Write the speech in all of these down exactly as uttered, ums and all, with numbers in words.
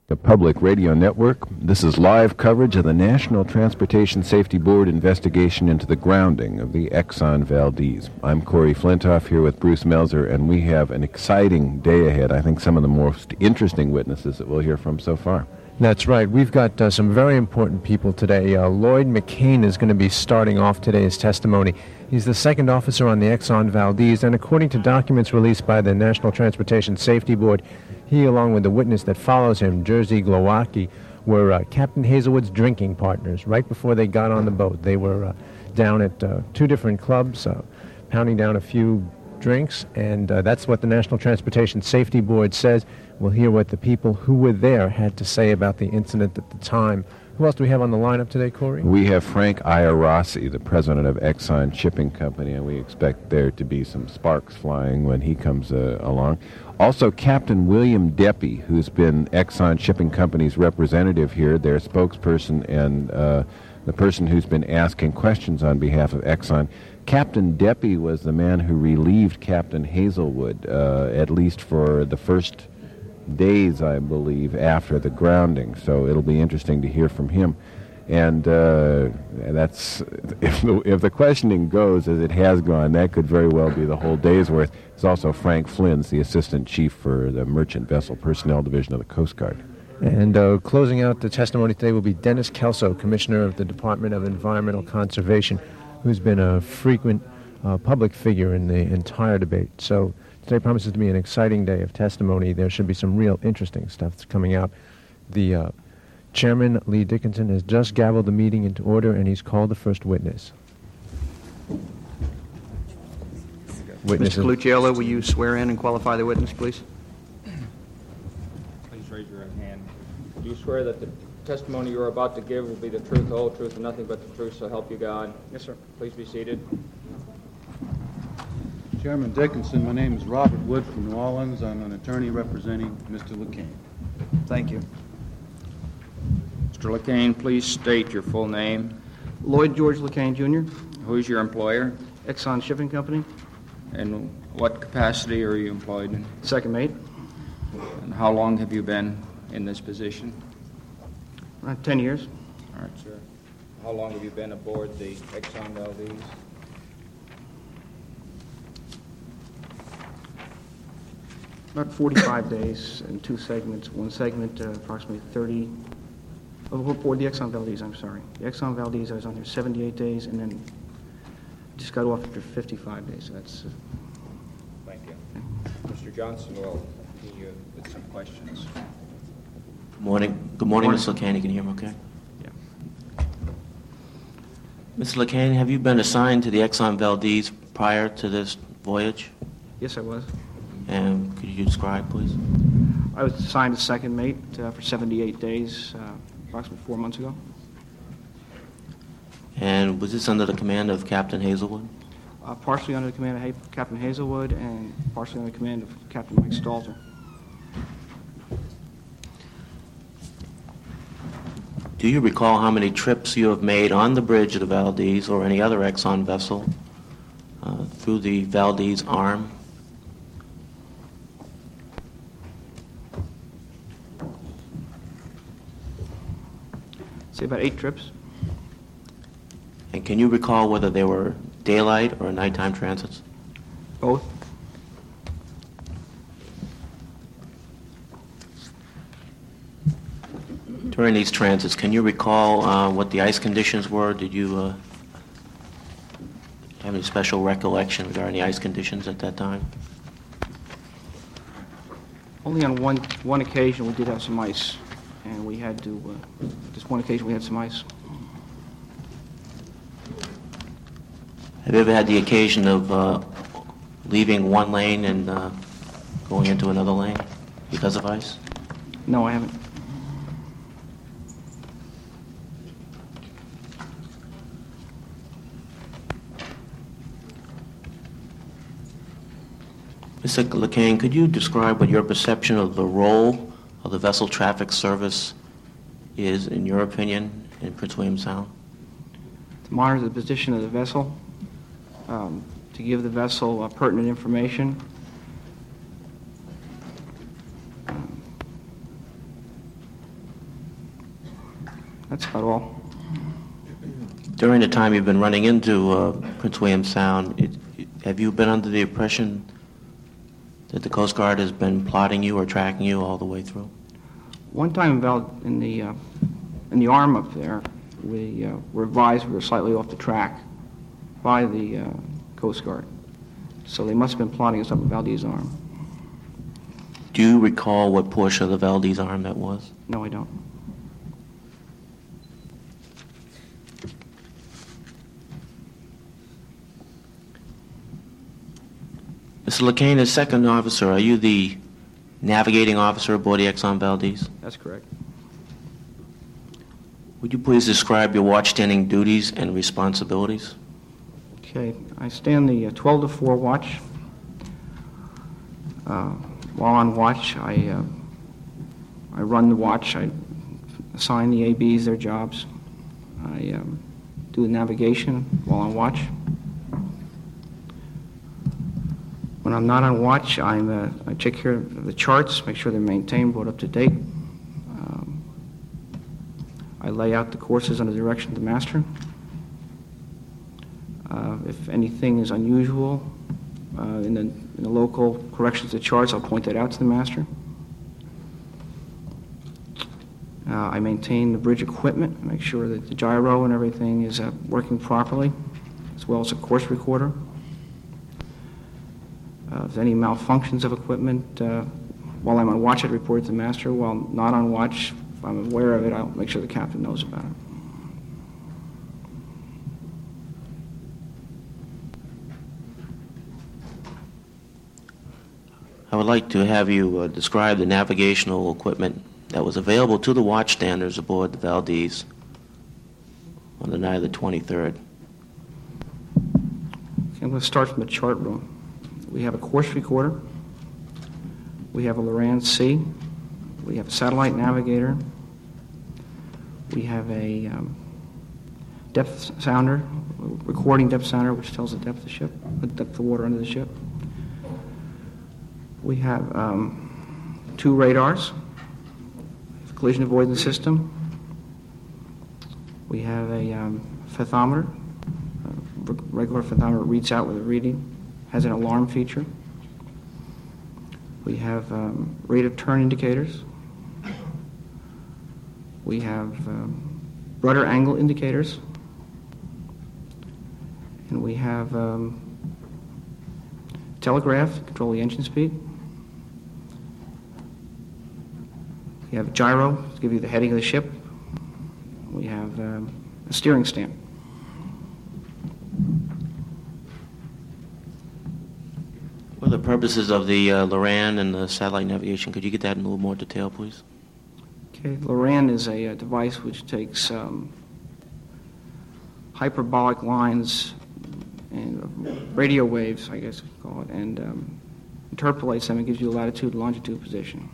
The Public Radio Network. This is live coverage of the National Transportation Safety Board investigation into the grounding of the Exxon Valdez. I'm Corey Flintoff here with Bruce Melzer, and we have an exciting day ahead. I think some of the most interesting witnesses that we'll hear from so far. That's right. We've got uh, some very important people today. Uh, Lloyd McCain is going to be starting off today's testimony. He's the second officer on the Exxon Valdez, and according to documents released by the National Transportation Safety Board, he, along with the witness that follows him, Jerzy Glowacki, were uh, Captain Hazelwood's drinking partners right before they got on the boat. They were uh, down at uh, two different clubs, uh, pounding down a few drinks, and uh, that's what the National Transportation Safety Board says. We'll hear what the people who were there had to say about the incident at the time. Who else do we have on the lineup today, Corey? We have Frank Iarossi, the president of Exxon Shipping Company, and we expect there to be some sparks flying when he comes uh, along. Also, Captain William Deppy, who's been Exxon Shipping Company's representative here, their spokesperson, and uh, the person who's been asking questions on behalf of Exxon. Captain Deppy was the man who relieved Captain Hazelwood, uh, at least for the first days, I believe, after the grounding. So it'll be interesting to hear from him. And uh, that's, if the, if the questioning goes as it has gone, that could very well be the whole day's worth. It's also Frank Flynn's the assistant chief for the Merchant Vessel Personnel Division of the Coast Guard. And uh, closing out the testimony today will be Dennis Kelso, Commissioner of the Department of Environmental Conservation, who's been a frequent uh, public figure in the entire debate. So today promises to be an exciting day of testimony. There should be some real interesting stuff that's coming out. The uh, Chairman, Lee Dickinson, has just gavelled the meeting into order, and he's called the first witness. Mister Colucciolo, will you swear in and qualify the witness, please? Please raise your right hand. Do you swear that the testimony you are about to give will be the truth, the whole truth, and nothing but the truth, so help you God? Yes, sir. Please be seated. Chairman Dickinson, my name is Robert Wood from New Orleans. I'm an attorney representing Mister LeCain. Thank you. Mister LeCain, please state your full name. Lloyd George LeCain, Junior Who is your employer? Exxon Shipping Company. And what capacity are you employed in? Second mate. And how long have you been in this position? Uh, ten years. All right, sir. How long have you been aboard the Exxon Valdez? About forty-five days in two segments. One segment, uh, approximately thirty. Oh, aboard the Exxon Valdez, I'm sorry. The Exxon Valdez, I was on there seventy-eight days, and then just got off after fifty-five days. So that's. Uh, Thank you. Okay. Mister Johnson will continue with some questions. Good morning. Good morning, Mister LeCain. You can hear me okay? Yeah. Mister LeCain, have you been assigned to the Exxon Valdez prior to this voyage? Yes, I was. And could you describe, please? I was assigned as second mate uh, for seventy-eight days, uh, approximately four months ago. And was this under the command of Captain Hazelwood? Uh, partially under the command of ha- Captain Hazelwood and partially under the command of Captain Mike Stalter. Do you recall how many trips you have made on the bridge of the Valdez or any other Exxon vessel uh, through the Valdez Arm? Say about eight trips. And can you recall whether they were daylight or nighttime transits? Both. During these transits, can you recall uh, what the ice conditions were? Did you uh, have any special recollection regarding the ice conditions at that time? Only on one one occasion we did have some ice, and we had to. Uh, just one occasion we had some ice. Have you ever had the occasion of uh, leaving one lane and uh, going into another lane because of ice? No, I haven't. Mister LeCain, could you describe what your perception of the role of the Vessel Traffic Service is, in your opinion, in Prince William Sound? To monitor the position of the vessel, um, to give the vessel uh, pertinent information, um, That's about all. During the time you've been running into uh, Prince William Sound, it, it, have you been under the impression that the Coast Guard has been plotting you or tracking you all the way through? One time about in the uh, in the arm up there, we uh, were advised we were slightly off the track by the uh, Coast Guard. So they must have been plotting us up at Valdez Arm. Do you recall what portion of the Valdez Arm that was? No, I don't. Mister LeCain, as second officer, are you the navigating officer aboard the Exxon Valdez? That's correct. Would you please describe your watch-standing duties and responsibilities? Okay, I stand the uh, twelve to four watch. Uh, while on watch, I uh, I run the watch. I assign the A Bs their jobs. I um, do the navigation while on watch. When I'm not on watch, I'm, uh, I check care of the charts, make sure they're maintained, brought up to date. Um, I lay out the courses under the direction of the master. Uh, if anything is unusual uh, in, the, in the local corrections to charts, I'll point that out to the master. Uh, I maintain the bridge equipment, make sure that the gyro and everything is uh, working properly, as well as a course recorder. Uh, if any malfunctions of equipment, uh, while I'm on watch, I'd report it to the master. While not on watch, if I'm aware of it, I'll make sure the captain knows about it. I would like to have you uh, describe the navigational equipment that was available to the watchstanders aboard the Valdez on the night of the twenty-third. Okay, I'm going to start from the chart room. We have a course recorder. We have a Loran C. We have a satellite navigator. We have a um, depth sounder, recording depth sounder, which tells the depth of the ship, the depth of water under the ship. We have um, two radars, a collision avoidance system. We have a um, fathometer, a regular fathometer reads out with a reading, has an alarm feature. We have um, rate of turn indicators. We have um, rudder angle indicators. And we have um, telegraph to control the engine speed. We have a gyro to give you the heading of the ship. We have um, a steering stamp. What are the purposes of the uh, Loran and the satellite navigation? Could you get that in a little more detail, please? Okay, Loran is a, a device which takes um, hyperbolic lines and uh, radio waves, I guess you call it, and um, interpolates them and gives you a latitude and longitude position.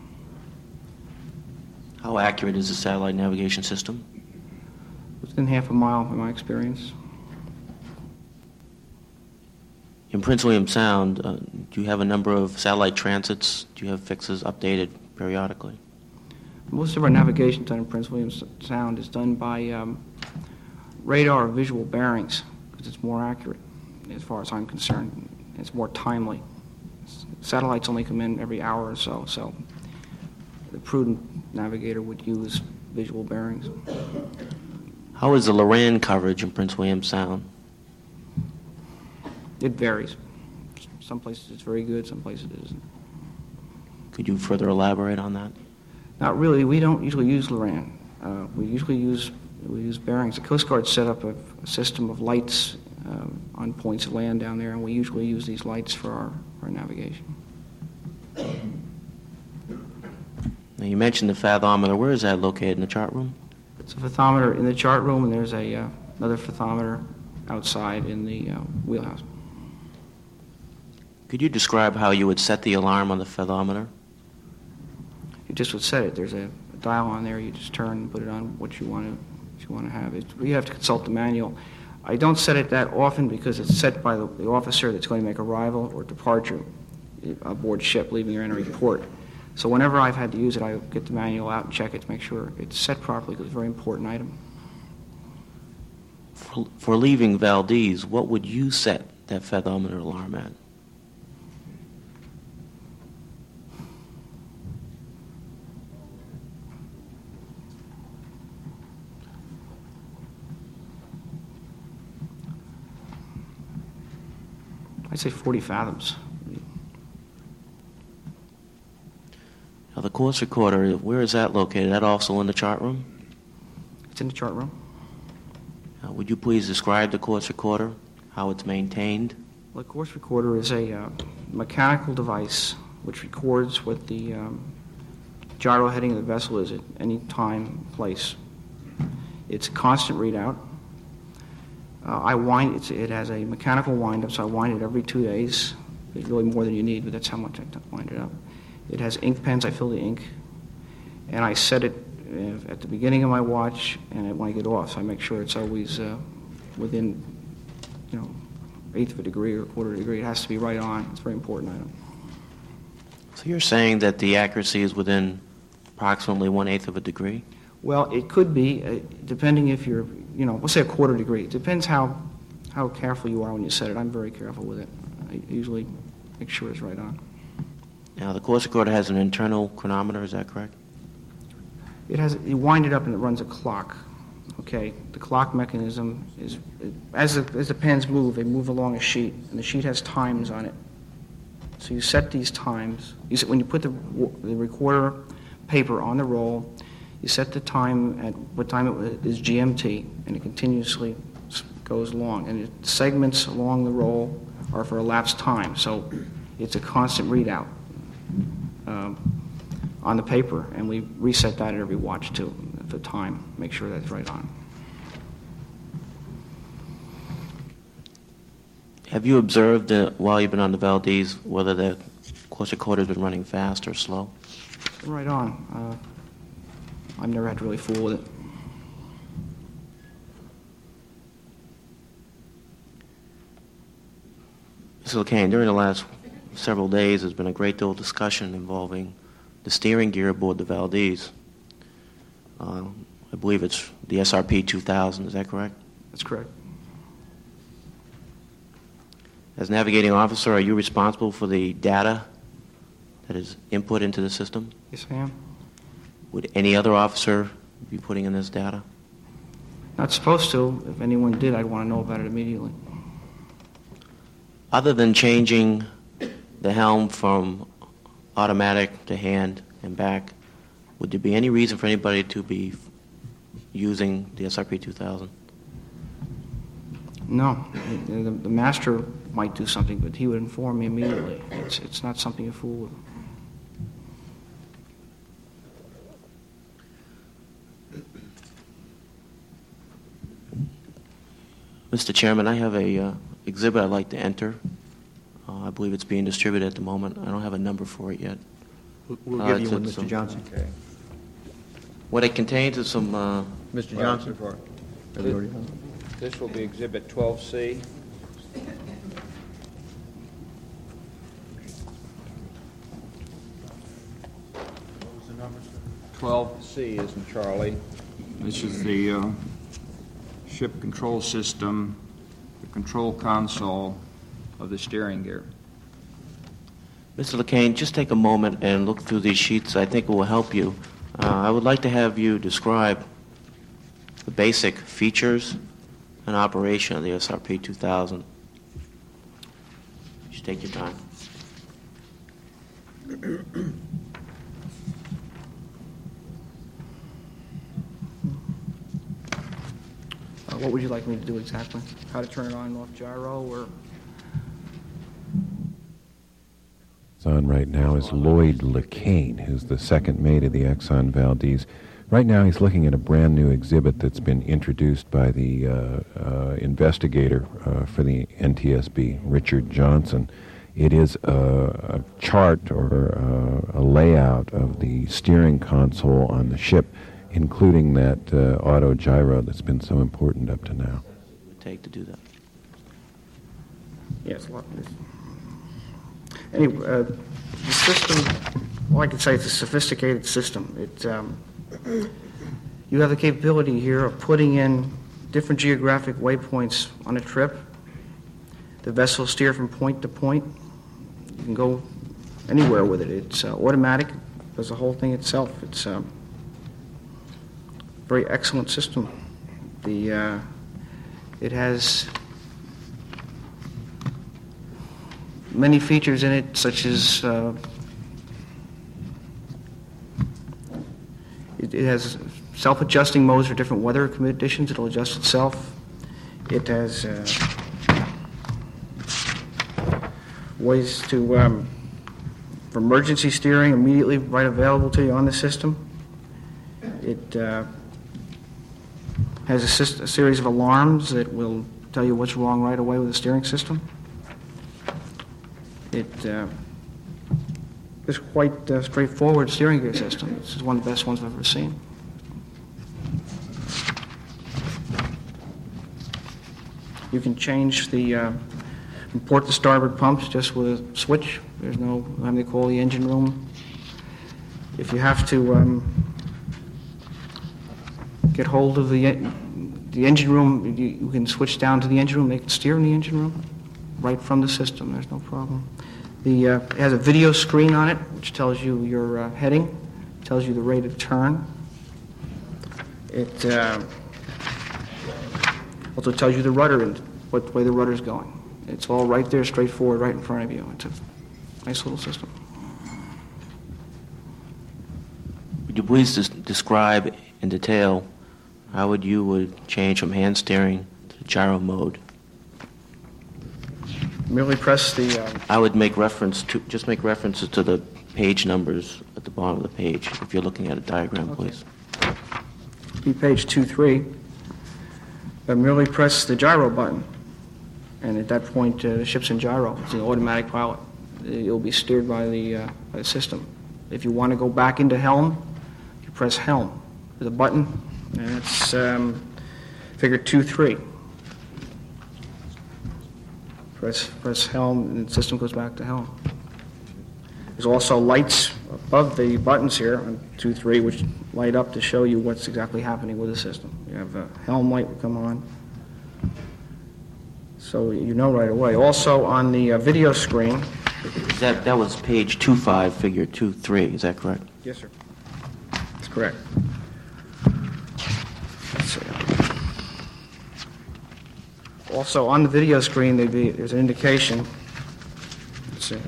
How accurate is the satellite navigation system? Within half a mile, in my experience. In Prince William Sound, uh, do you have a number of satellite transits? Do you have fixes updated periodically? Most of our navigation done in Prince William Sound is done by um, radar or visual bearings, because it's more accurate, as far as I'm concerned. It's more timely. Satellites only come in every hour or so, so the prudent navigator would use visual bearings. How is the Loran coverage in Prince William Sound? It varies. Some places it's very good, some places it isn't. Could you further elaborate on that? Not really. We don't usually use Loran. Uh, we usually use we use bearings. The Coast Guard set up a, a system of lights um, on points of land down there, and we usually use these lights for our, our navigation. Now you mentioned the fathometer. Where is that located in the chart room? It's a fathometer in the chart room, and there's a uh, another fathometer outside in the uh, wheelhouse. Could you describe how you would set the alarm on the fathometer? You just would set it. There's a, a dial on there. You just turn and put it on what you want to what you want to have. It, you have to consult the manual. I don't set it that often because it's set by the, the officer that's going to make arrival or departure aboard ship, leaving or entering port. So whenever I've had to use it, I get the manual out and check it to make sure it's set properly because it's a very important item. For, for leaving Valdez, what would you set that fathometer alarm at? I'd say forty fathoms. Now, the course recorder, where is that located? That also in the chart room? It's in the chart room. Uh, would you please describe the course recorder, how it's maintained? Well, the course recorder is a uh, mechanical device which records what the um, gyro heading of the vessel is at any time, place. It's a constant readout. Uh, I wind it's, it has a mechanical wind-up, so I wind it every two days. It's really more than you need, but that's how much I wind it up. It has ink pens. I fill the ink, and I set it uh, at the beginning of my watch and when I get off, so I make sure it's always uh, within, you know, eighth of a degree or a quarter of a degree. It has to be right on. It's a very important item. So you're saying that the accuracy is within approximately one-eighth of a degree? Well, it could be, uh, depending if you're, you know, let's say a quarter degree. It depends how, how careful you are when you set it. I'm very careful with it. I usually make sure it's right on. Now, the course recorder has an internal chronometer, is that correct? It has, you wind it up and it runs a clock. Okay, the clock mechanism is, as the, as the pens move, they move along a sheet, and the sheet has times on it. So you set these times. You set, when you put the, the recorder paper on the roll, you set the time at what time it is G M T, and it continuously goes along. And the segments along the roll are for elapsed time, so it's a constant readout um, on the paper, and we reset that at every watch too, for time, make sure that's right on. Have you observed uh, while you've been on the Valdez whether the course recorder's been running fast or slow? Right on. Uh, I've never had to really fool with it. Mister LeCain, during the last several days, there's been a great deal of discussion involving the steering gear aboard the Valdez. Uh, I believe it's the S R P two thousand, is that correct? That's correct. As navigating officer, are you responsible for the data that is input into the system? Yes, I am. Would any other officer be putting in this data? Not supposed to. If anyone did, I'd want to know about it immediately. Other than changing the helm from automatic to hand and back, would there be any reason for anybody to be using the S R P two thousand? No. The, the, the master might do something, but he would inform me immediately. It's, it's not something you fool with. Mister Chairman, I have a uh, exhibit I'd like to enter. Uh, I believe it's being distributed at the moment. I don't have a number for it yet. We'll, we'll Uh, give you it's- one, it's Mister some- Johnson. Okay. What it contains is some... Uh, Mister Well, Johnson? for- Have you already done This will be Exhibit twelve C. twelve C is in Charlie. This is the uh, ship control system, the control console of the steering gear. Mister LeCain, just take a moment and look through these sheets. I think it will help you. Uh, I would like to have you describe the basic features and operation of the S R P two thousand. Just take your time. Uh, what would you like me to do exactly? How to turn it on and off gyro, or... On right now is Lloyd LeCain, who's the second mate of the Exxon Valdez. Right now he's looking at a brand new exhibit that's been introduced by the uh, uh, investigator uh, for the N T S B, Richard Johnson. It is a, a chart or uh, a layout of the steering console on the ship, including that uh, auto gyro that's been so important up to now. It would take to do that. Yes, a lot of this. Anyway, uh, the system, well, I can say it's a sophisticated system. It, um, you have the capability here of putting in different geographic waypoints on a trip. The vessel steer from point to point. You can go anywhere with it. It's uh, automatic. It does the whole thing itself. It's a very excellent system. The uh, it has many features in it, such as uh, it, it has self-adjusting modes for different weather conditions. It'll adjust itself. It has uh, ways to um, for emergency steering immediately right available to you on the system. It uh, has a, syst- a series of alarms that will tell you what's wrong right away with the steering system. It uh, is quite a straightforward steering gear system. This is one of the best ones I've ever seen. You can change the uh, from port to starboard pumps just with a switch. There's no having to call the engine room. If you have to um, get hold of the the engine room, you, you can switch down to the engine room. They can steer in the engine room right from the system. There's no problem. The uh, it has a video screen on it, which tells you your uh, heading, tells you the rate of turn. It uh, also tells you the rudder and what way the rudder is going. It's all right there, straightforward, right in front of you. It's a nice little system. Would you please des- describe in detail how would you would change from hand steering to gyro mode? Merely press the... Uh, I would make reference to, just make references to the page numbers at the bottom of the page, if you're looking at a diagram, okay. please. Be page two three. Uh, merely press the gyro button. And at that point, uh, the ship's in gyro. It's an automatic pilot. You'll be steered by the, uh, by the system. If you want to go back into helm, you press helm. There's a button, and it's um, figure two three. Press, press helm, and the system goes back to helm. There's also lights above the buttons here on two three, which light up to show you what's exactly happening with the system. You have a helm light will come on, so you know right away. Also on the uh, video screen. Is that, that was page two five, figure two three, is that correct? Yes, sir. That's correct. Let's see. Also on the video screen, there'd be, there's an indication. Let's see.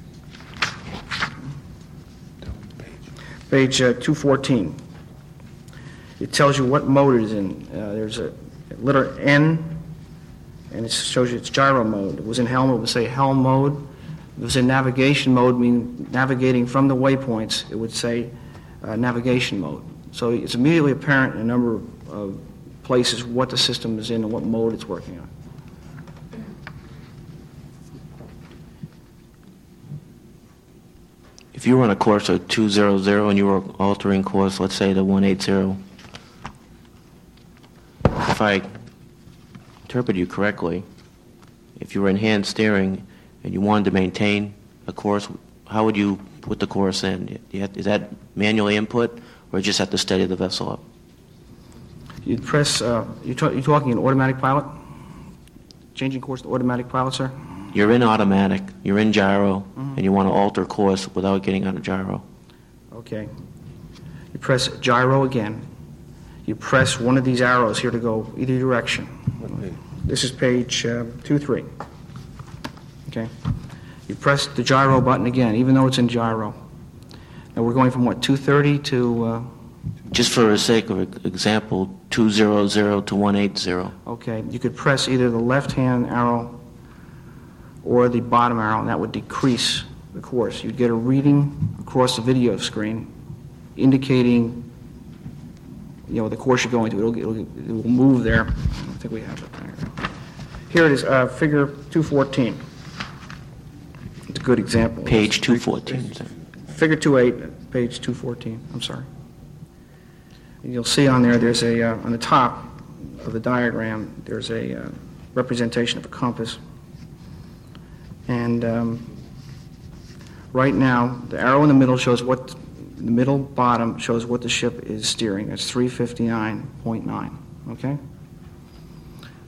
Page uh, two fourteen. It tells you what mode it is in. Uh, there's a letter N, and it shows you it's gyro mode. If it was in helm, it would say helm mode. If it was in navigation mode, meaning navigating from the waypoints, it would say uh, navigation mode. So it's immediately apparent in a number of places what the system is in and what mode it's working on. If you were on a course of two hundred and you were altering course, let's say to one eighty, if I interpret you correctly, if you were in hand steering and you wanted to maintain a course, how would you put the course in? Is that manually input, or you just have to steady the vessel up? You'd press, uh, you're, ta- you're talking an automatic pilot? Changing course to automatic pilot, sir? You're in automatic, you're in gyro, Mm-hmm. and you want to alter course without getting out of gyro. Okay. You press gyro again. You press one of these arrows here to go either direction. Okay. This is page uh, two three. Okay. You press the gyro button again, even though it's in gyro. Now we're going from what, two thirty to, uh, Just for the sake of example, two hundred to one eighty. okay, you could press either the left-hand arrow or the bottom arrow, and that would decrease the course. You'd get a reading across the video screen indicating, you know, the course you're going to. It'll, it'll, it will move there. I think we have it there. Here it is, uh, figure two fourteen. It's a good example. Page two fourteen. Figure two eight, page two fourteen, I'm sorry. And you'll see on there, there's a, uh, on the top of the diagram, there's a uh, representation of a compass. And um, right now, the arrow in the middle shows what, the middle bottom shows what the ship is steering. That's three fifty-nine point nine, okay?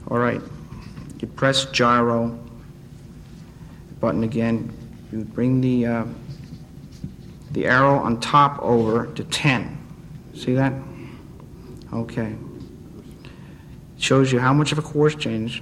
All right. You press gyro button again. You bring the uh, the arrow on top over to ten. See that? Okay. It shows you how much of a course change.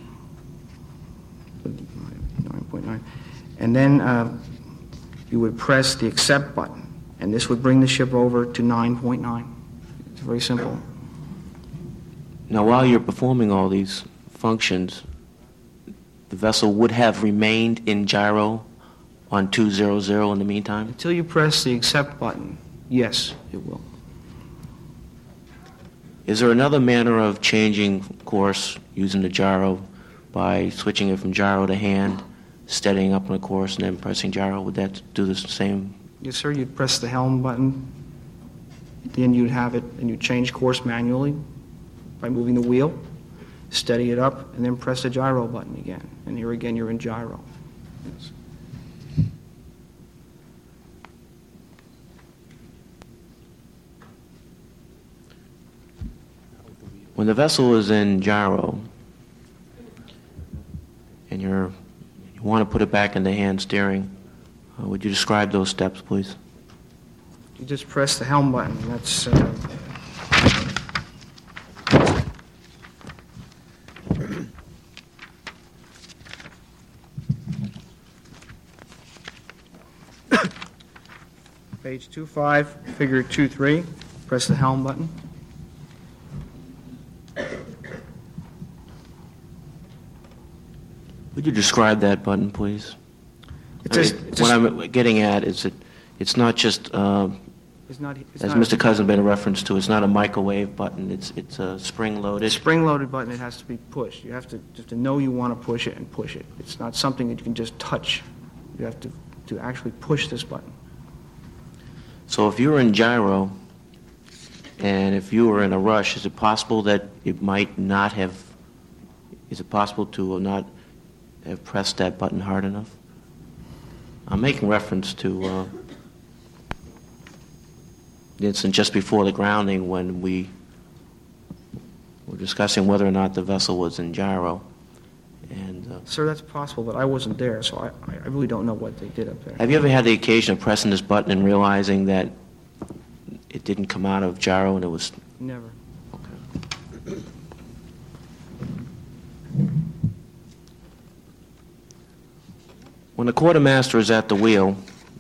nine point nine. And then uh, you would press the accept button, and this would bring the ship over to nine point nine. It's very simple. Now, while you're performing all these functions, the vessel would have remained in gyro on two hundred in the meantime? Until you press the accept button, yes, it will. Is there another manner of changing course using the gyro by switching it from gyro to hand, steadying up on a course, and then pressing gyro? Would that do the same? Yes, sir. You'd press the helm button. At the end, you'd have it, and you'd change course manually by moving the wheel, steady it up, and then press the gyro button again. And here again, you're in gyro. Yes. When the vessel is in gyro and you're, you want to put it back into hand steering, uh, would you describe those steps, please? You just press the helm button. That's uh, page two five, figure two three. Press the helm button. Would you describe that button, please? It's just, I mean, it's what just, I'm getting at is that it's not just, uh, it's not, it's as not Mister Cousin made a reference to, it's not a microwave button. It's it's a spring-loaded. spring-loaded button. It has to be pushed. You have to just to know you want to push it and push it. It's not something that you can just touch. You have to to actually push this button. So if you were in gyro and if you were in a rush, is it possible that it might not have, is it possible to not have pressed that button hard enough? I'm making reference to uh, the incident just before the grounding when we were discussing whether or not the vessel was in gyro. And uh, Sir, that's possible, but I wasn't there, so I, I really don't know what they did up there. have you ever had the occasion of pressing this button and realizing that it didn't come out of gyro and it was... Never. Okay. When the quartermaster is at the wheel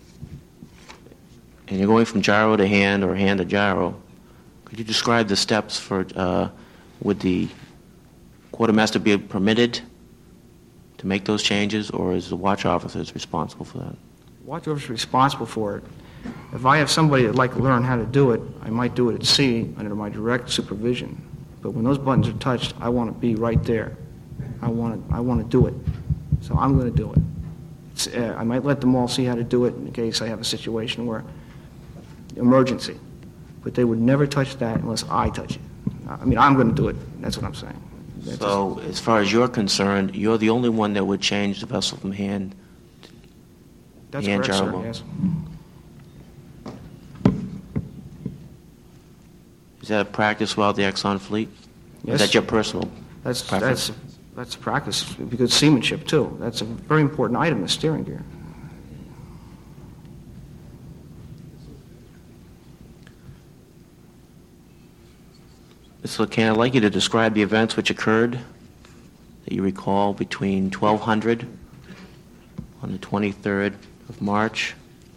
and you're going from gyro to hand or hand to gyro, could you describe the steps for, uh, would the quartermaster be permitted to make those changes, or is the watch officer responsible for that? Watch officer is responsible for it. If I have somebody that'd like to learn how to do it, I might do it at sea under my direct supervision. But when those buttons are touched, I want to be right there. I want to, I want to do it. So I'm going to do it. It's, uh, I might let them all see how to do it in case I have a situation where emergency. But they would never touch that unless I touch it. I mean, I'm going to do it. That's what I'm saying. That's So, as far as you're concerned, you're the only one that would change the vessel from hand. That's hand correct, sir, gyro. yes. Is that a practice throughout the Exxon fleet? Yes. Is that your personal That's, preference? that's, that's practice, because seamanship, too. That's a very important item, the steering gear. Mister LeCan, I'd like you to describe the events which occurred that you recall between twelve hundred on the twenty-third of March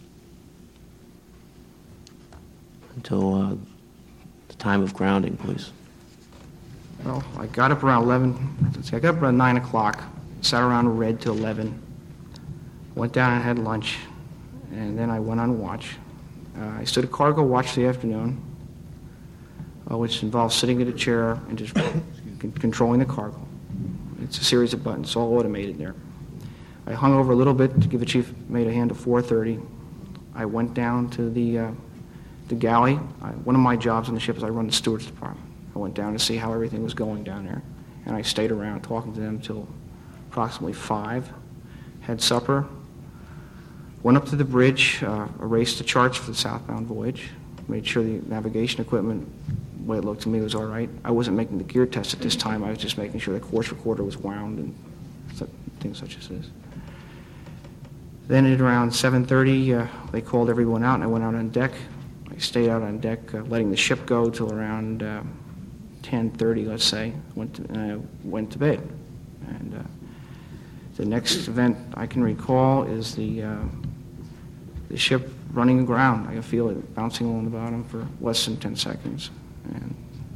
until uh, the time of grounding, please. Well, I got up around eleven, let's see, I got up around nine o'clock, sat around and read till eleven, went down and had lunch, and then I went on watch. Uh, I stood at cargo watch the afternoon, uh, which involves sitting at a chair and just con- controlling the cargo. It's a series of buttons, all automated there. I hung over a little bit to give the chief mate a hand at four thirty. I went down to the, uh, the galley. I, one of my jobs on the ship is I run the steward's department. I went down to see how everything was going down there, and I stayed around talking to them till approximately five, had supper, went up to the bridge, uh, erased the charts for the southbound voyage, made sure the navigation equipment, the way it looked to me, was all right. I wasn't making the gear test at this time. I was just making sure the course recorder was wound and su- things such as this. Then at around seven thirty, uh, they called everyone out, and I went out on deck. I stayed out on deck, uh, letting the ship go till around uh, ten thirty, let's say. Went to, and I went to bed. And uh, the next event I can recall is the uh, the ship running aground. I could feel it bouncing along the bottom for less than ten seconds. And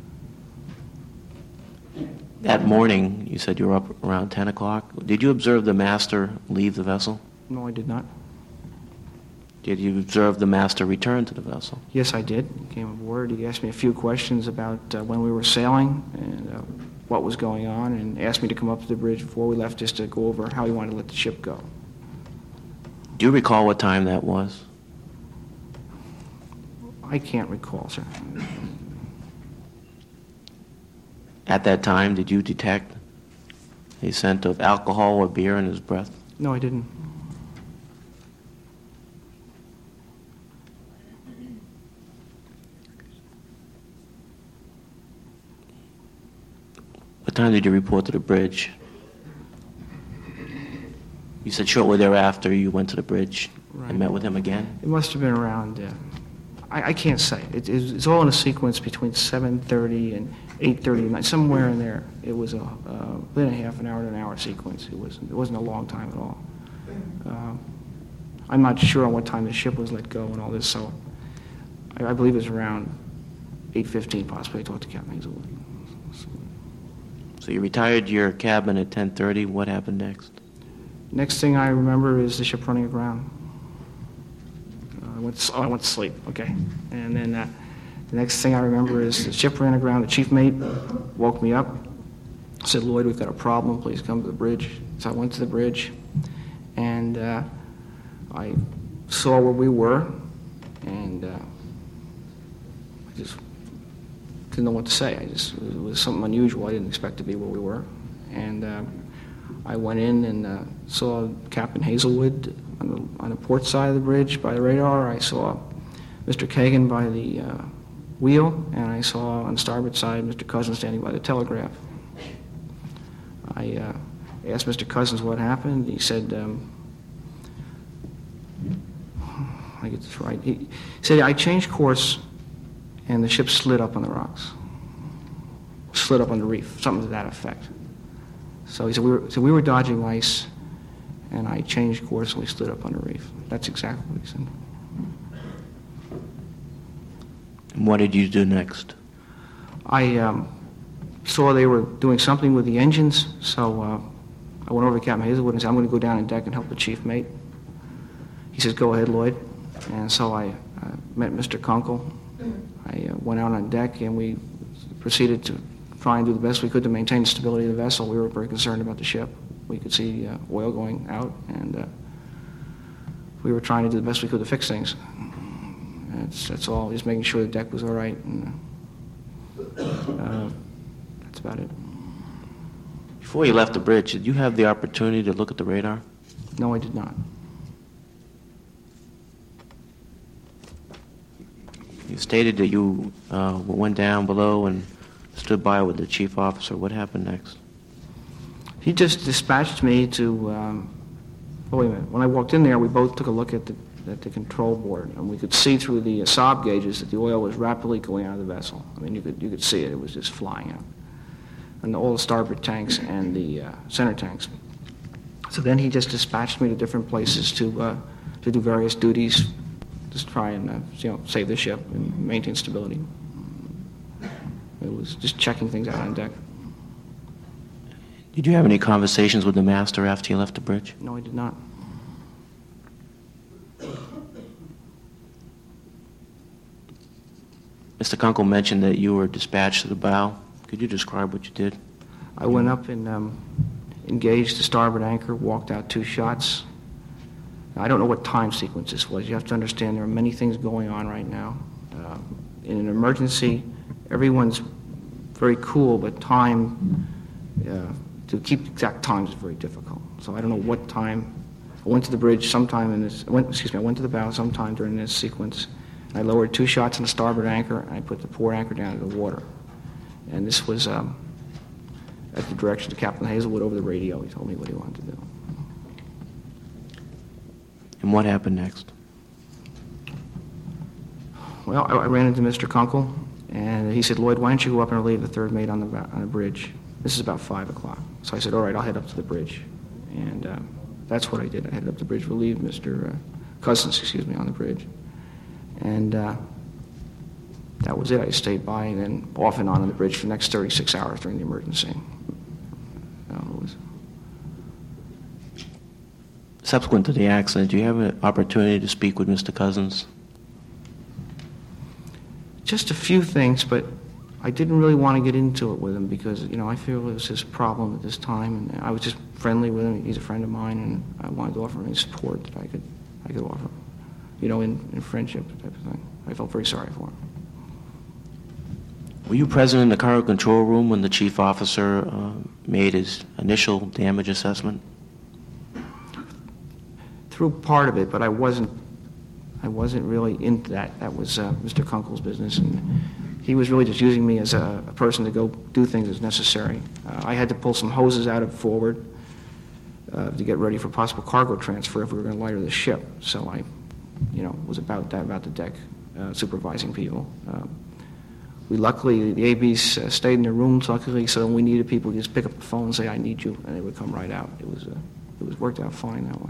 That morning, you said you were up around ten o'clock. Did you observe the master leave the vessel? no, I did not. Did you observe the master return to the vessel? Yes, I did. He came aboard. He asked me a few questions about uh, when we were sailing and uh, what was going on, and asked me to come up to the bridge before we left just to go over how he wanted to let the ship go. Do you recall what time that was? I can't recall, sir. At that time, did you detect a scent of alcohol or beer in his breath? No, I didn't. What time did you report to the bridge? You said shortly thereafter you went to the bridge Right. and met with him again? It must have been around, uh, I, I can't say. It, it's, it's all in a sequence between seven thirty and eight thirty at night, somewhere in there. It was a, uh, within a half an hour to an hour sequence. It wasn't, it wasn't a long time at all. Uh, I'm not sure on what time the ship was let go and all this, so I, I believe it was around eight fifteen possibly. I talked to Captain Hazelwood. So you retired your cabin at ten thirty. What happened next? Next thing I remember is the ship running aground. Uh, I went to, oh, I went to sleep, okay. And then uh, the next thing I remember is the ship ran aground. The chief mate woke me up, said, "Lloyd, we've got a problem. Please come to the bridge." So I went to the bridge, and uh, I saw where we were, and uh, I just didn't know what to say. I just, it was something unusual. I didn't expect to be where we were. And uh, I went in and uh, saw Captain Hazelwood on the, on the port side of the bridge by the radar. I saw Mister Kagan by the uh, wheel, and I saw on the starboard side Mister Cousins standing by the telegraph. I uh, asked Mister Cousins what happened. He said, um, I get this right. He said, "I changed course and the ship slid up on the rocks, slid up on the reef," something to that effect. So he said we were, so we were dodging ice, and I changed course and we slid up on the reef. That's exactly what he said. And what did you do next? I um, saw they were doing something with the engines, so uh, I went over to Captain Hazelwood and said, "I'm going to go down on deck and help the chief mate." He says, "Go ahead, Lloyd." And so I uh, met Mister Kunkel. I uh, went out on deck, and we proceeded to try and do the best we could to maintain the stability of the vessel. We were very concerned about the ship. We could see uh, oil going out, and uh, we were trying to do the best we could to fix things. That's, that's all, just making sure the deck was all right, and uh, that's about it. Before you left the bridge, did you have the opportunity to look at the radar? No, I did not. You stated that you uh, went down below and stood by with the chief officer. What happened next? He just dispatched me to, um, oh, wait a minute. When I walked in there, we both took a look at the, at the control board, and we could see through the uh, sob gauges that the oil was rapidly going out of the vessel. I mean, you could, you could see it. It was just flying out. And all the starboard tanks and the uh, center tanks. So then he just dispatched me to different places to, uh, to do various duties, just try and uh, you know, save the ship and maintain stability. It was just checking things out on deck. Did you have any conversations with the master after you left the bridge? No, I did not. Mister Kunkel mentioned that you were dispatched to the bow. Could you describe what you did? I went up and um, engaged the starboard anchor, walked out two shots. I don't know what time sequence this was. You have to understand there are many things going on right now. Uh, in an emergency, everyone's very cool, but time, uh, to keep exact times is very difficult. So I don't know what time. I went to the bridge sometime in this, I went, excuse me, I went to the bow sometime during this sequence. I lowered two shots on the starboard anchor, and I put the port anchor down into the water. And this was um, at the direction of Captain Hazelwood over the radio. He told me what he wanted to do. And what happened next? Well, I, I ran into Mister Kunkel, and he said, Lloyd, why don't you go up and relieve the third mate on the, on the bridge? This is about five o'clock. So I said, all right, I'll head up to the bridge. And uh, that's what I did. I headed up the bridge, relieved Mister Uh, Cousins, excuse me, on the bridge. And uh, that was it. I stayed by and then off and on on the bridge for the next thirty-six hours during the emergency. Uh, it was Subsequent to the accident, do you have an opportunity to speak with Mister Cousins? just a few things, but I didn't really want to get into it with him because, you know, I feel it was his problem at this time, and I was just friendly with him. He's a friend of mine, and I wanted to offer him any support that I could, I could offer, you know, in, in friendship type of thing. I felt very sorry for him. Were you present in the cargo control room when the chief officer uh, made his initial damage assessment? Through part of it, but I wasn't. I wasn't really into that. That was uh, Mister Kunkel's business, and he was really just using me as a, a person to go do things as necessary. Uh, I had to pull some hoses out of forward uh, to get ready for possible cargo transfer if we were going to lighter the ship. So I, you know, was about that, about the deck, uh, supervising people. Um, we luckily, the A Bs uh, stayed in their rooms, luckily, so when we needed people, we just pick up the phone and say, I need you, and they would come right out. It was, uh, it was worked out fine that way.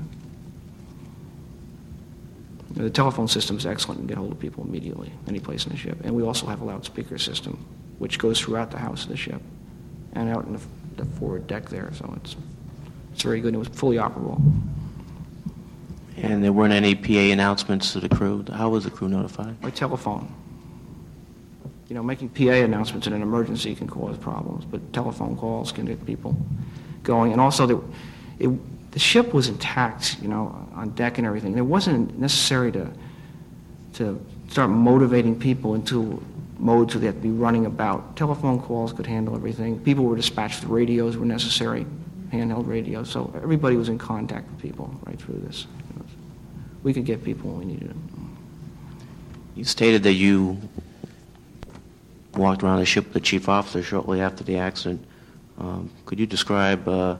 The telephone system is excellent and get hold of people immediately, any place in the ship. And we also have a loudspeaker system, which goes throughout the house of the ship and out in the, the forward deck there. So it's it's very good. It was fully operable. And there weren't any P A announcements to the crew? How was the crew notified? By telephone. You know, making P A announcements in an emergency can cause problems, but telephone calls can get people going. And also, the, it, the ship was intact, you know, on deck and everything. It wasn't necessary to to start motivating people into modes where they had to be running about. Telephone calls could handle everything. People were dispatched with radios were necessary, handheld radios. So everybody was in contact with people right through this. We could get people when we needed them. You stated that you walked around the ship with the chief officer shortly after the accident. Um, could you describe uh,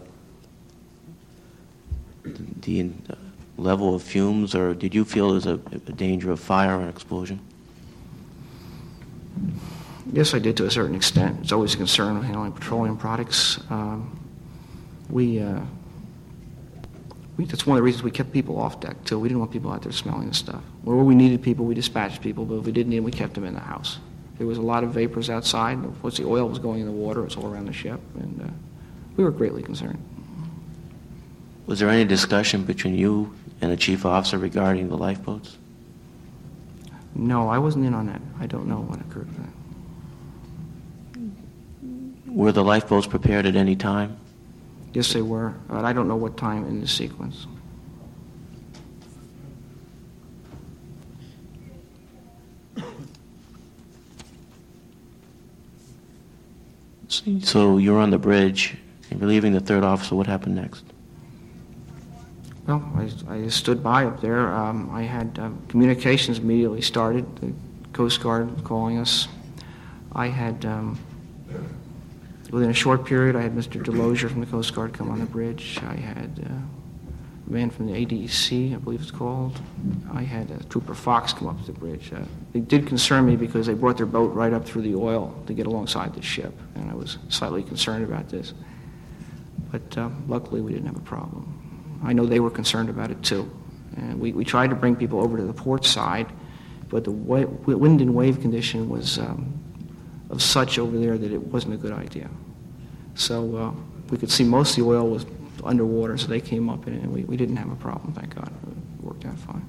the uh, level of fumes, or did you feel there was a, a danger of fire or explosion? Yes, I did to a certain extent. It's always a concern with handling petroleum products. Um, we, uh, we, that's one of the reasons we kept people off deck, too. We didn't want people out there smelling the stuff. Where we needed people, we dispatched people, but if we didn't need them, we kept them in the house. There was a lot of vapors outside. Of course, the oil was going in the water. It was all around the ship, and uh, we were greatly concerned. Was there any discussion between you and the chief officer regarding the lifeboats? No, I wasn't in on that. I don't know what occurred with that. Were the lifeboats prepared at any time? Yes, they were, but I don't know what time in the sequence. So you're on the bridge, and relieving the third officer. What happened next? Well, I, I stood by up there. Um, I had uh, communications immediately started, the Coast Guard calling us. I had, um, within a short period, I had Mister Delosier from the Coast Guard come on the bridge. I had uh, a man from the A D C, I believe it's called. I had uh, Trooper Fox come up to the bridge. Uh, it did concern me because they brought their boat right up through the oil to get alongside the ship, and I was slightly concerned about this. But uh, luckily, we didn't have a problem. I know they were concerned about it too. And we, we tried to bring people over to the port side, but the wa- wind and wave condition was um, of such over there that it wasn't a good idea. So uh, we could see most of the oil was underwater, so they came up and we, we didn't have a problem, thank God. It worked out fine.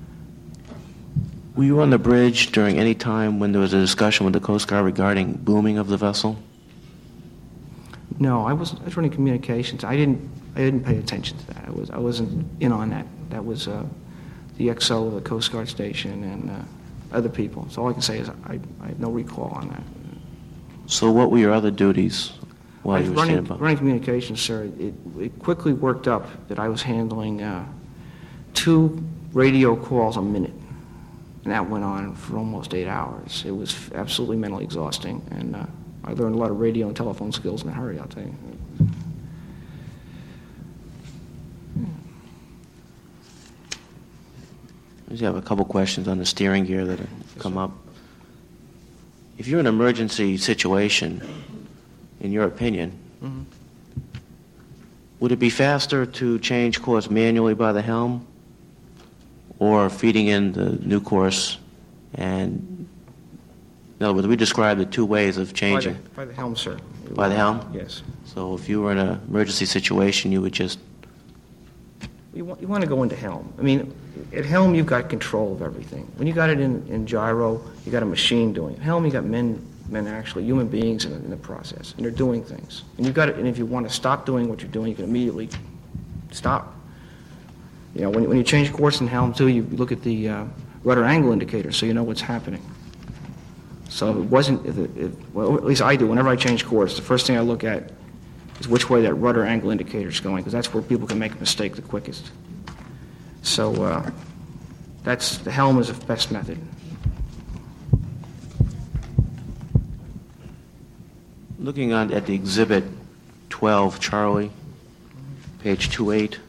Were you on the bridge during any time when there was a discussion with the Coast Guard regarding booming of the vessel? No, I wasn't. I was running communications. I didn't. I didn't pay attention to that. I was. I wasn't in on that. That was uh, the X O of the Coast Guard station and uh, other people. So all I can say is I, I have no recall on that. So what were your other duties while I was you were running, standing by? running communications, sir. It, it quickly worked up that I was handling uh, two radio calls a minute. and that went on for almost eight hours. It was absolutely mentally exhausting, and uh, I learned a lot of radio and telephone skills in a hurry, I'll tell you. I just have a couple questions on the steering gear that have come up. If you're in an emergency situation, in your opinion, Mm-hmm. would it be faster to change course manually by the helm or feeding in the new course? And in other words, we describe the two ways of changing. By the, by the helm, sir. By the helm? Yes. So if you were in an emergency situation, you would just... You want, you want to go into helm. I mean, at helm, you've got control of everything. When you got it in, in gyro, you got a machine doing it. Helm, you got men, men actually, human beings in, in the process, and they're doing things. And you've got it, and if you want to stop doing what you're doing, you can immediately stop. You know, when, when you change course in helm, too, you look at the uh, rudder angle indicator, so you know what's happening. So if it wasn't, if it, if, well, at least I do, whenever I change course, the first thing I look at is which way that rudder angle indicator is going, because that's where people can make a mistake the quickest. So uh, that's, the helm is the best method. Looking on at the exhibit twelve, Charlie, page two eight.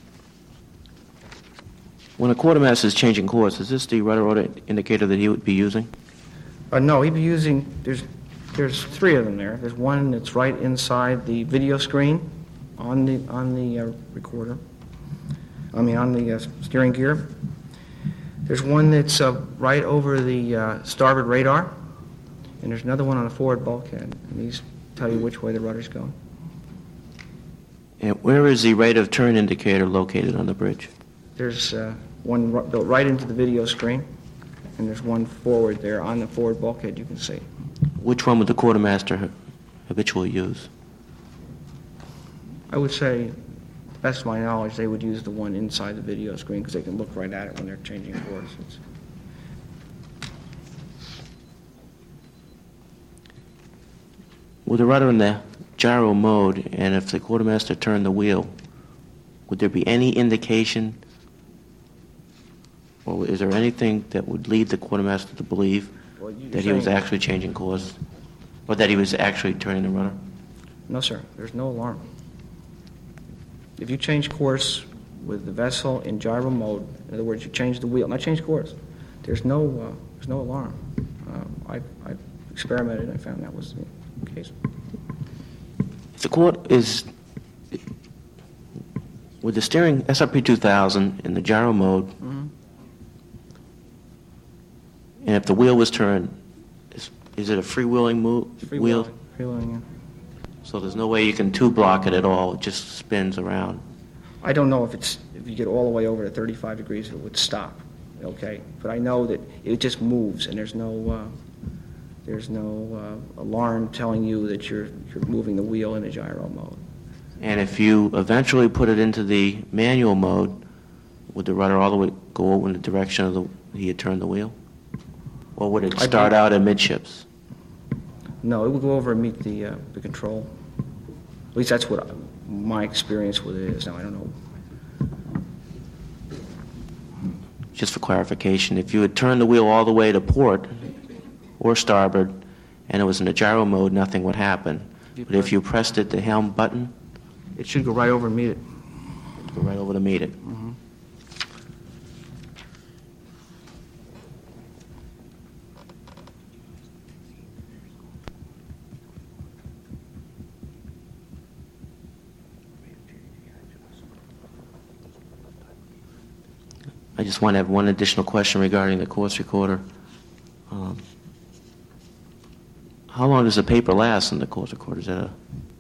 When a quartermaster is changing course, is this the rudder order indicator that he would be using? Uh, no, he'd be using, there's, there's three of them there. There's one that's right inside the video screen on the, on the uh, recorder. I mean, on the uh, steering gear. There's one that's uh, right over the uh, starboard radar. And there's another one on the forward bulkhead. And these tell you which way the rudder's going. And where is the rate of turn indicator located on the bridge? There's uh, one r- built right into the video screen. And there's one forward there on the forward bulkhead you can see. Which one would the quartermaster habitually use? I would say, to the best of my knowledge, they would use the one inside the video screen because they can look right at it when they're changing course. It's, With the rudder in the gyro mode, and if the quartermaster turned the wheel, would there be any indication, or is there anything that would lead the quartermaster to believe Well, you- that he you're was saying- actually changing course, or that he was actually turning the rudder? No, sir. There's no alarm. If you change course with the vessel in gyro mode, in other words, you change the wheel, not change course, there's no, uh, there's no alarm. Um, I, I experimented and I found that was the case. If the court is, with the steering S R P two thousand in the gyro mode, Mm-hmm. and if the wheel was turned, is, is it a freewheeling move? Free wheel? wheeling. Free wheeling, yeah. So there's no way you can two block it at all. It just spins around. I don't know if it's, if you get all the way over to thirty-five degrees, it would stop, okay? But I know that it just moves and there's no, uh, there's no uh, alarm telling you that you're, you're moving the wheel in the gyro mode. And if you eventually put it into the manual mode, would the rudder all the way go over in the direction of the he had turned the wheel? Or would it I start believe- out at midships? No, it would go over and meet the, uh, the control. At least that's what I- my experience with it is. Now, I don't know. Just for clarification, if you had turned the wheel all the way to port or starboard and it was in the gyro mode, nothing would happen. But if you pressed it, the helm button, It should go right over and meet it. go right over to meet it. I just want to have one additional question regarding the course recorder. Um, how long does the paper last in the course recorder? Is that a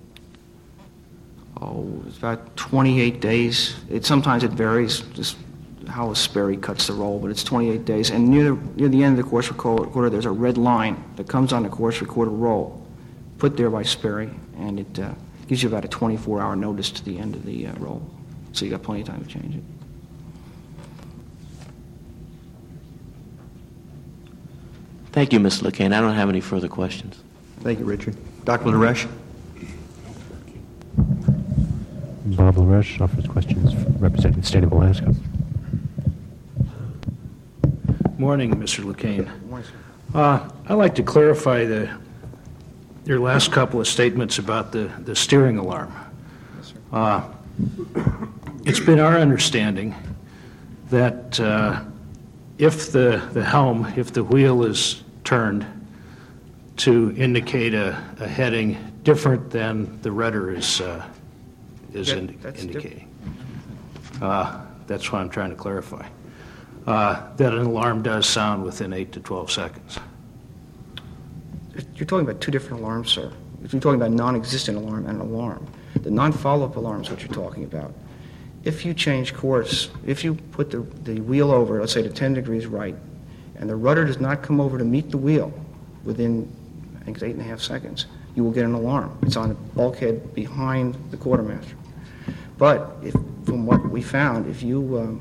Oh, it's about twenty-eight days. It sometimes it varies, just how Sperry cuts the roll, but it's twenty-eight days. And near the, near the end of the course recorder, there's a red line that comes on the course recorder roll, put there by Sperry, and it uh, gives you about a twenty-four hour notice to the end of the uh, roll. So you got plenty of time to change it. Thank you, Mister LeCain. I don't have any further questions. Thank you, Richard. Doctor Naresh? Bob LaResh offers questions representing the state of Alaska. morning, Mister LeCain. Good morning, sir. Uh, I'd like to clarify the, your last couple of statements about the, the steering alarm. Yes, sir. Uh, it's been our understanding that uh, if the, the helm, if the wheel is turned to indicate a, a heading different than the rudder is, uh, is Yeah, indi- that's indicating. Uh, that's what I'm trying to clarify. Uh, that an alarm does sound within eight to twelve seconds. You're talking about two different alarms, sir. You're talking about non-existent alarm and an alarm. The non-follow-up alarm is what you're talking about. If you change course, if you put the, the wheel over, let's say to ten degrees right, and the rudder does not come over to meet the wheel within, I think it's eight and a half seconds, you will get an alarm. It's on the bulkhead behind the quartermaster. But if, from what we found, if you um,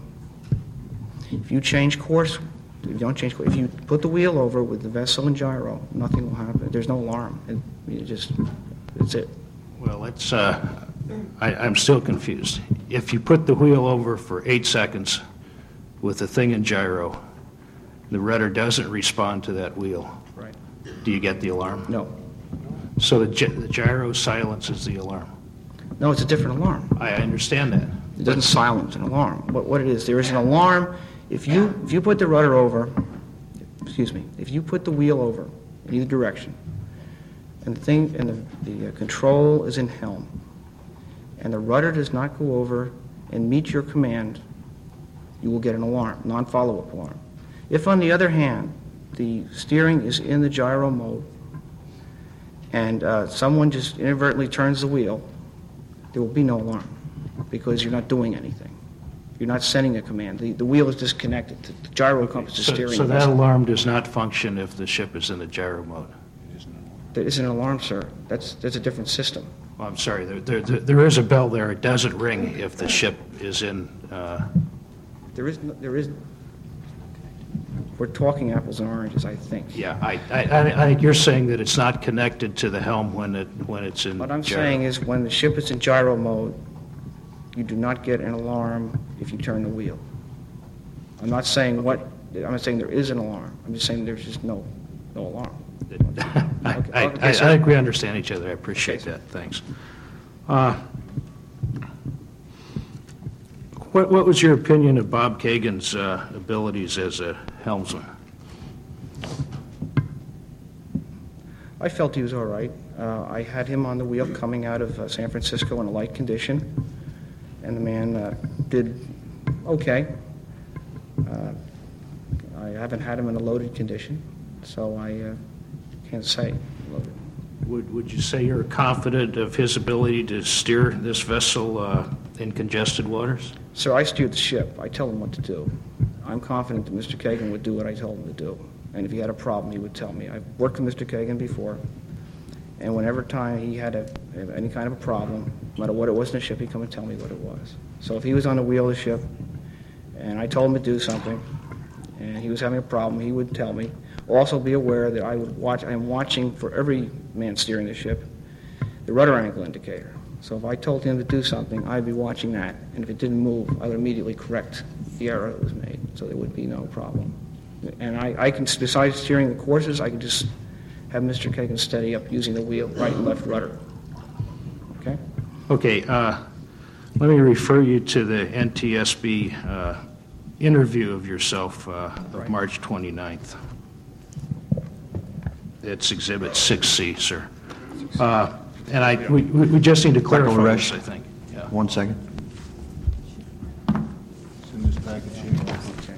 if you change course, if you don't change course, if you put the wheel over with the vessel and gyro, nothing will happen. There's no alarm. It, you just, that's it. Well, it's, uh, I, I'm still confused. If you put the wheel over for eight seconds with the thing in gyro, the rudder doesn't respond to that wheel. Right. Do you get the alarm? No. So the, gy- the gyro silences the alarm. No, it's a different alarm. I understand that. It doesn't silence an alarm. What, what it is, there is an alarm. If you if you put the rudder over, excuse me, if you put the wheel over in either direction, and the thing and the, the uh, control is in helm, and the rudder does not go over and meet your command, you will get an alarm, non-follow-up alarm. If, on the other hand, the steering is in the gyro mode, and uh, someone just inadvertently turns the wheel, there will be no alarm because you're not doing anything. You're not sending a command. The, the wheel is disconnected. The, the gyro encompasses the So, steering. so that alarm does not function if the ship is in the gyro mode. There isn't an alarm, sir. That's that's a different system. Oh, I'm sorry, there, there, there is a bell there. It doesn't ring if the ship is in, uh, There is no, there is. We're talking apples and oranges, I think. yeah, I, I, I I think you're saying that it's not connected to the helm when it, when it's in What I'm gyro. saying is, when the ship is in gyro mode, you do not get an alarm if you turn the wheel. I'm not saying what. I'm not saying there is an alarm. I'm just saying there's just no no alarm. I, Okay, I, okay, I sir. think we understand each other. I appreciate Okay, sir. that. Thanks. Uh, what, what was your opinion of Bob Kagan's uh, abilities as a helmsman? I felt he was all right. Uh, I had him on the wheel coming out of uh, San Francisco in a light condition, and the man uh, did okay. Uh, I haven't had him in a loaded condition, so I uh, can't say loaded. Would, would you say you're confident of his ability to steer this vessel uh, in congested waters? Sir, I steered the ship. I tell him what to do. I'm confident that Mister Kagan would do what I told him to do. And if he had a problem, he would tell me. I've worked with Mister Kagan before, and whenever time he had a, any kind of a problem, no matter what it was in the ship, he'd come and tell me what it was. So if he was on the wheel of the ship, and I told him to do something, and he was having a problem, he would tell me. Also be aware that I would watch, I'm watching for every man steering the ship, the rudder angle indicator. So if I told him to do something, I'd be watching that, and if it didn't move, I would immediately correct the error that was made, so there would be no problem. And I, I can, besides steering the courses, I can just have Mister Kagan steady up using the wheel, right and left rudder. Okay? Okay, uh, let me refer you to the N T S B uh, interview of yourself uh, of Right. March twenty-ninth. It's Exhibit six C, sir. Uh, And I, we, we we just need to clarify Resch. this, I think. Yeah. One second. It's in this package here. Okay.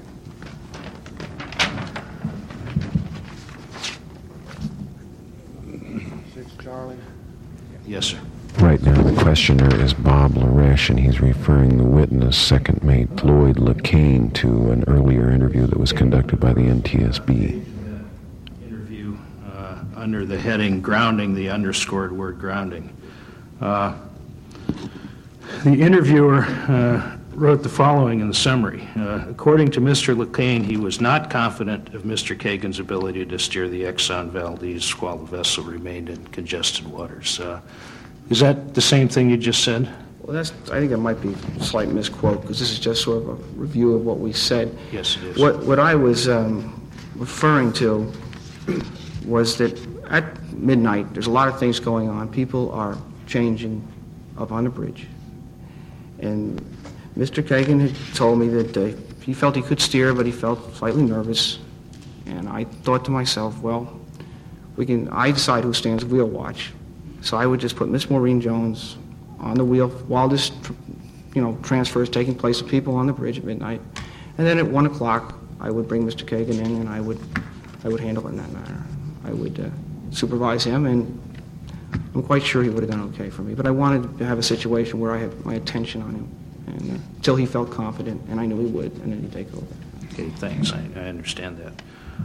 Six Charlie. Yes, sir. Right now, the questioner is Bob Laresh, and he's referring the witness, second mate Floyd LeCain, to an earlier interview that was conducted by the N T S B. Interview uh, under the heading grounding, the underscored word grounding. Uh, the interviewer uh, wrote the following in the summary. Uh, according to Mister LeCain, he was not confident of Mister Kagan's ability to steer the Exxon Valdez while the vessel remained in congested waters. Uh, is that the same thing you just said? Well, that's, I think that might be a slight misquote, because this is just sort of a review of what we said. Yes, it is. What, what I was um, referring to was that at midnight, there's a lot of things going on. People are changing up on the bridge. And Mister Kagan had told me that uh, he felt he could steer, but he felt slightly nervous. And I thought to myself, well, we can, I decide who stands wheel watch. So I would just put Miss Maureen Jones on the wheel while this, you know, transfer is taking place of people on the bridge at midnight. And then at one o'clock, I would bring Mister Kagan in, and I would, I would handle it in that manner. I would uh, supervise him, and I'm quite sure he would have done okay for me. But I wanted to have a situation where I had my attention on him, and uh, until he felt confident, and I knew he would, and then he'd take over. Okay, thanks. I, I understand that.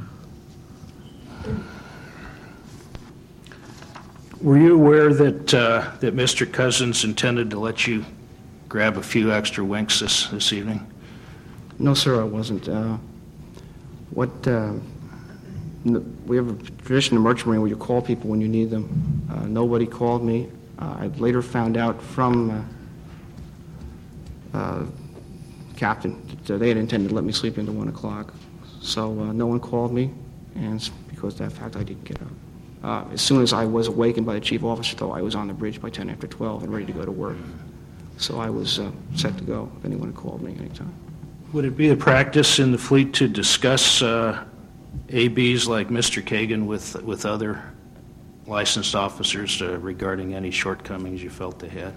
Were you aware that uh, that Mister Cousins intended to let you grab a few extra winks this, this evening? No, sir, I wasn't. Uh, what uh, n- we have a tradition in Merchant Marine where you call people when you need them. Uh, nobody called me. Uh, I later found out from uh, uh, Captain that uh, they had intended to let me sleep into one o'clock. So uh, no one called me, and because of that fact, I didn't get up. Uh, as soon as I was awakened by the chief officer, though, I was on the bridge by ten after twelve and ready to go to work. So I was uh, set to go if anyone had called me anytime. Would it be the practice in the fleet to discuss uh, A Bs like Mister Kagan with with other licensed officers uh, regarding any shortcomings you felt they had?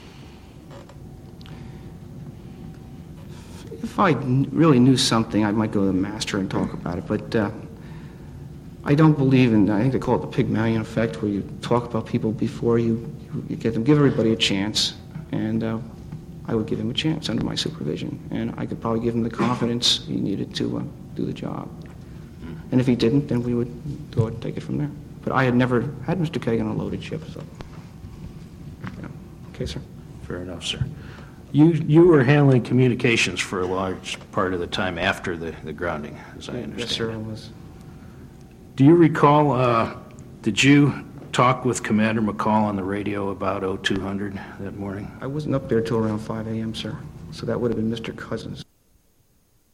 If I kn- really knew something, I might go to the master and talk about it, but uh, I don't believe in, I think they call it the Pygmalion effect, where you talk about people before you, you get them, give everybody a chance, and uh, I would give him a chance under my supervision, and I could probably give him the confidence he needed to uh, do the job. And if he didn't, then we would go and take it from there. But I had never had Mister Kagan on a loaded ship, so. Yeah. Okay, sir. Fair enough, sir. You you were handling communications for a large part of the time after the, the grounding, as I understand. Yes, sir, I it. was. Do you recall, uh, did you talk with Commander McCall on the radio about O two hundred that morning? I wasn't up there till around five a.m., sir, so that would have been Mister Cousins.